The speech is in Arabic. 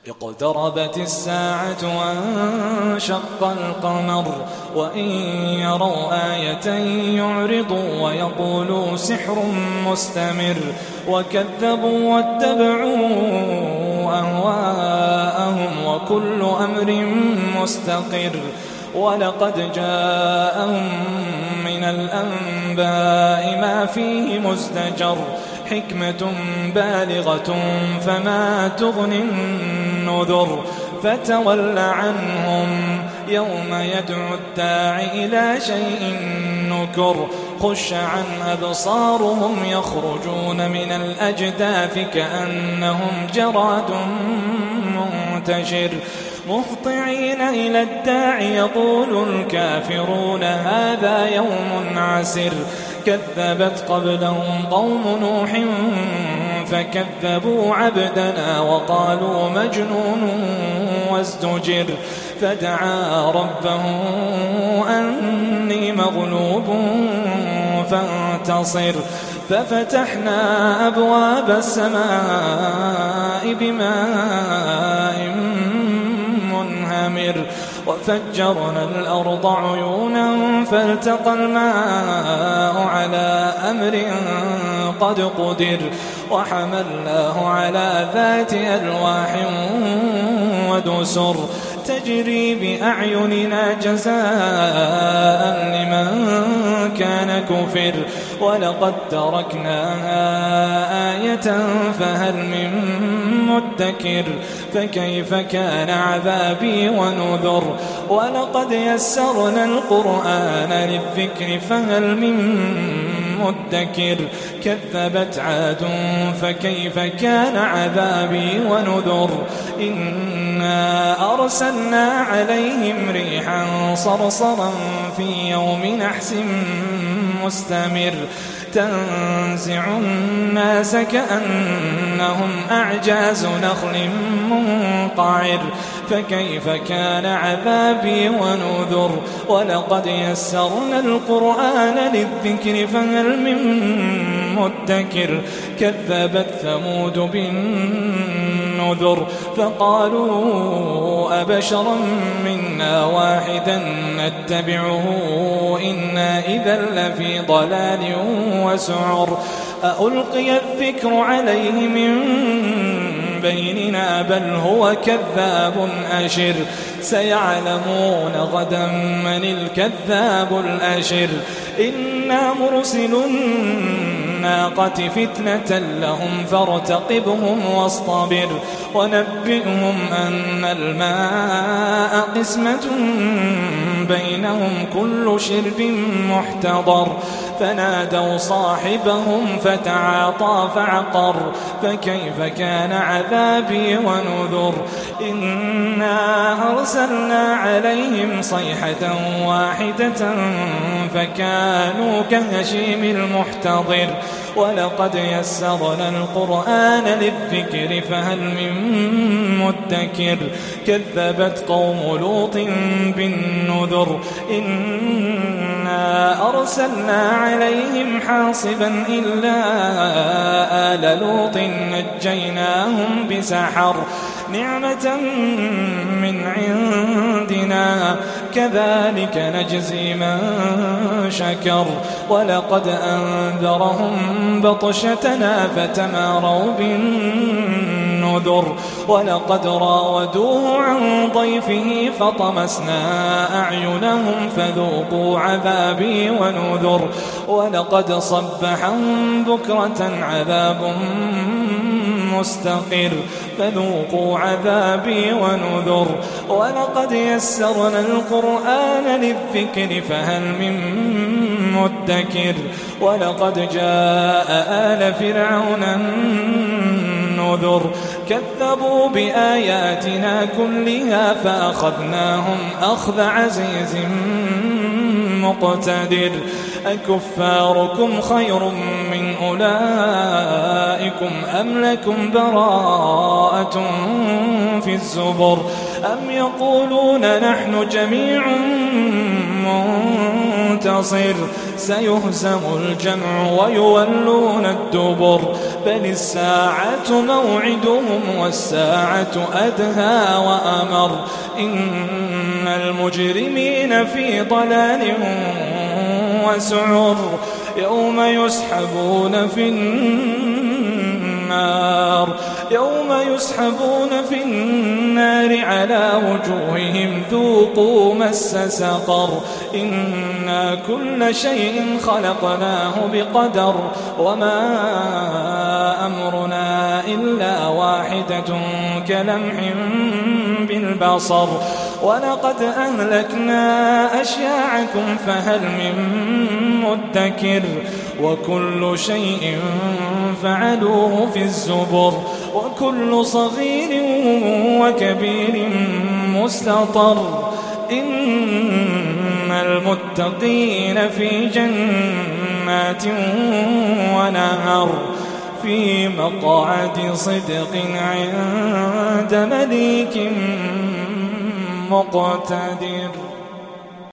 اقتربت الساعة وانشق القمر وإن يروا آية يعرضوا ويقولوا سحر مستمر وكذبوا واتبعوا أهواءهم وكل أمر مستقر ولقد جاءهم من الأنباء ما فيه مزدجر حكمة بالغة فما تغني النذر فتول عنهم يوم يدعو الداعي إلى شيء نكر خش عن أبصارهم يخرجون من الأجداث كأنهم جراد منتشر مهطعين إلى الداعي يقول الكافرون هذا يوم عسر كذبت قبلهم قوم نوح فكذبوا عبدنا وقالوا مجنون وازدجر فدعا ربه أني مغلوب فانتصر ففتحنا أبواب السماء بماء منهمر وفجرنا الأرض عيونا فالتقى الماء على أمر قد قدر وحملناه على ذات ألواح ودسر تجري بأعيننا جزاء لمن كان كفر ولقد تركناها آية فهل من مدكر فكيف كان عذابي ونذر ولقد يسرنا القرآن للذكر فهل من مدكر كذبت عاد فكيف كان عذابي ونذر إنا أرسلنا عليهم ريحا صرصرا في يوم نحس مستمر تنزع الناس كأنهم أعجاز نخل منقعر فكيف كان عذابي ونذر ولقد يسرنا القرآن للذكر فهل من مدكر كذبت ثمود بالنذر فقالوا أبشرا منا واحدا نتبعه إنا إذا لفي ضلال وسعر ألقي الذكر عليه من بيننا بل هو كذاب أشر سيعلمون غدا من الكذاب الأشر إنا مرسل الناقة فتنة لهم فارتقبهم واصطبر ونبئهم أن الماء قسمة بينهم كل شرب محتضر فنادوا صاحبهم فتعاطى فعقر فكيف كان عذابي ونذر إنا أرسلنا عليهم صيحة واحدة فكانوا كهشيم المحتضر ولقد يسرنا القرآن للذكر فهل من مدكر كذبت قوم لوط بالنذر إنا أرسلنا عليهم حاصبا إلا آل لوط نجيناهم بسحر نعمة من عندنا كذلك نجزي من شكر ولقد أنذرهم بطشتنا فتماروا بالنذر ولقد راودوه عن ضيفه فطمسنا أعينهم فذوقوا عذابي ونذر ولقد صبحهم بكرة عذاب مستقر فذوقوا عذابي ونذر ولقد يسرنا القرآن للذكر فهل من مدكر ولقد جاء آل فرعون النذر كذبوا بآياتنا كلها فأخذناهم أخذ عزيز مقتدر أكفاركم خير من أولئكم أم لكم براءة في الزبر أم يقولون نحن جميع منتصر سيهزم الجمع ويولون الدبر بل الساعة موعدهم والساعة أدهى وأمر إن المجرمين في ضلال وسعر يوم يسحبون في النار على وجوههم ذوقوا مس سقر إنا كل شيء خلقناه بقدر وما أمرنا إلا واحدة كلمح بالبصر ولقد أهلكنا أشياعكم فهل من مدكر وكل شيء فعلوه في الزبر وكل صغير وكبير مستطر إن المتقين في جنات ونهر في مقعد صدق عند مليك مقتدر.